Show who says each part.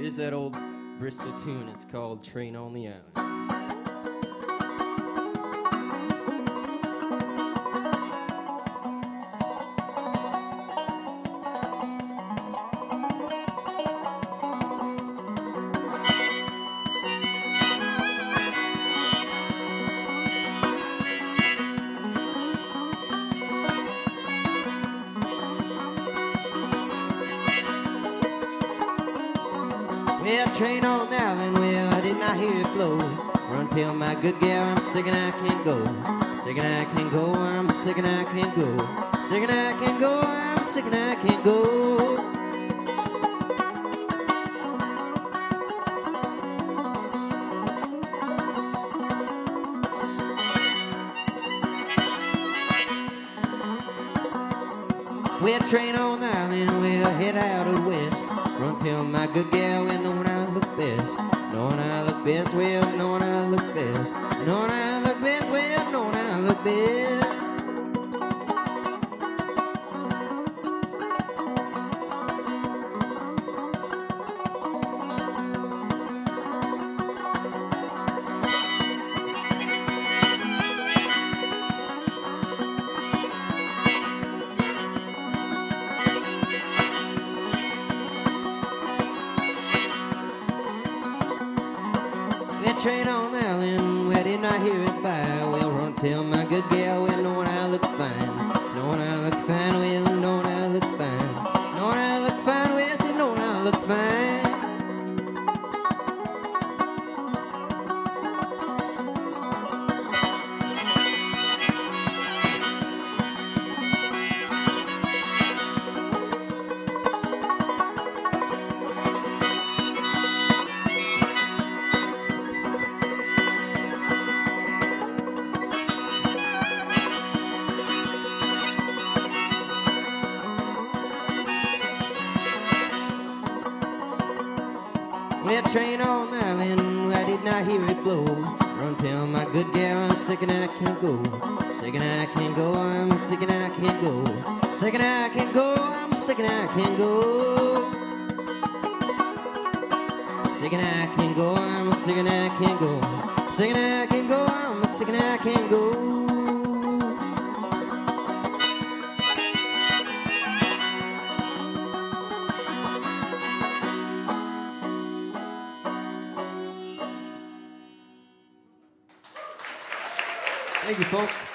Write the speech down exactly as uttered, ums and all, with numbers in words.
Speaker 1: Here's that old Bristol tune. It's called Train on the Island.
Speaker 2: Well, train on the island, well, I did not hear it blow. Run tell my good gal I'm sick and I can't go. Sick and I can't go, I'm sick and I can't go. Sick and I can't go, I'm sick and I can't go. Well, train on the island, we'll head out of the west. Run tell my good gal, well, knowing I look best. Knowing I look best, well, knowing I look best. Knowing I look best, well, knowing I look best. Train on the island, where did I hear it by? Well, run tell my good gal, well, knowing I look fine. Knowing I look fine, well, knowing I look fine. Knowing I look fine, well, say, knowing I look fine. Well, train on the island, I did not hear it blow. Run tell my good gal I'm sick and I can't go. Sick and I can't go, I'm sick and I can't go. Sick and I can't go, I'm sick and I can't go. Sick and I can't go, I'm sick and I can't go. Sick and I can't go, I'm sick and I can't go.
Speaker 1: Thank you, folks.